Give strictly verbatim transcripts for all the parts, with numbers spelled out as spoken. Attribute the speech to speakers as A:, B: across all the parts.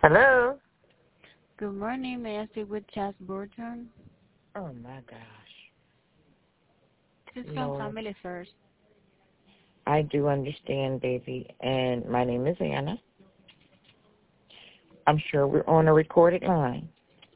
A: Hello?
B: Good morning. May I speak with Chas Burton?
A: Oh, my gosh.
B: This is from
A: Lord.
B: Family First.
A: I do understand, baby. And my name is Anna. I'm sure we're on a recorded line.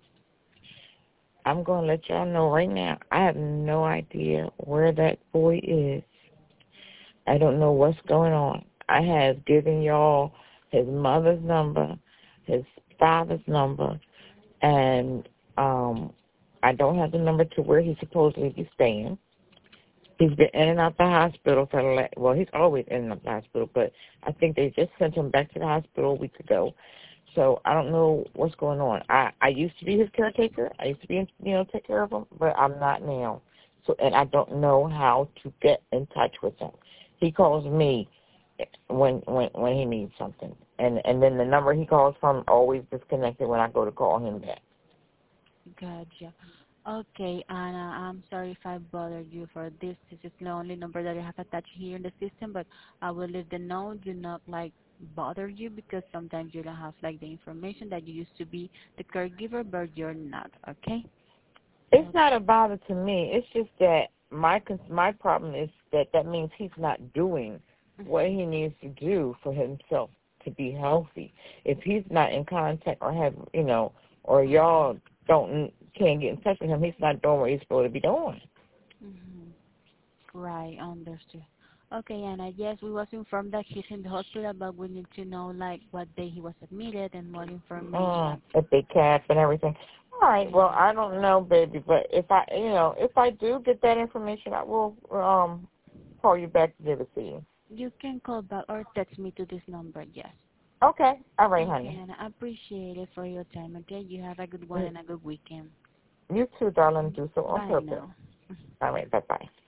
A: I'm going to let y'all know right now, I have no idea where that boy is. I don't know what's going on. I have given y'all his mother's number, his father's number, and um, I don't have the number to where he's supposedly be staying. He's been in and out the hospital for the la- well, he's always in and out the hospital, but I think they just sent him back to the hospital a week ago. So I don't know what's going on. I, I used to be his caretaker. I used to be, you know, take care of him, but I'm not now. So and I don't know how to get in touch with him. He calls me when when when he needs something, and and then the number he calls from always disconnected when I go to call him back.
B: Gotcha. Okay, Anna, I'm sorry if I bothered you for this. This is the only number that I have attached here in the system, but I will leave the note. Do not, like, bother you because sometimes you don't have, like, the information that you used to be the caregiver, but you're not, okay?
A: It's not a bother to me. It's just that my cons- my problem is that that means he's not doing what he needs to do for himself to be healthy. If he's not in contact or have, you know, or y'all don't can't get in touch with him, he's not doing what he's supposed to be doing.
B: Mm-hmm. Right, understood. Okay, Anna, yes, we was informed that he's in the hospital, but we need to know, like, what day he was admitted and more
A: Uh,
B: information.
A: if they cap and everything. All right, well, I don't know, baby, but if I, you know, if I do get that information, I will um call you back to give it to you.
B: You can call back or text me to this number, yes.
A: Okay. All right,
B: Okay,
A: honey.
B: and I appreciate it for your time, okay? You have a good one and a good weekend.
A: You too, darling. Do so on
B: Bye
A: purpose.
B: now.
A: All right. Bye-bye.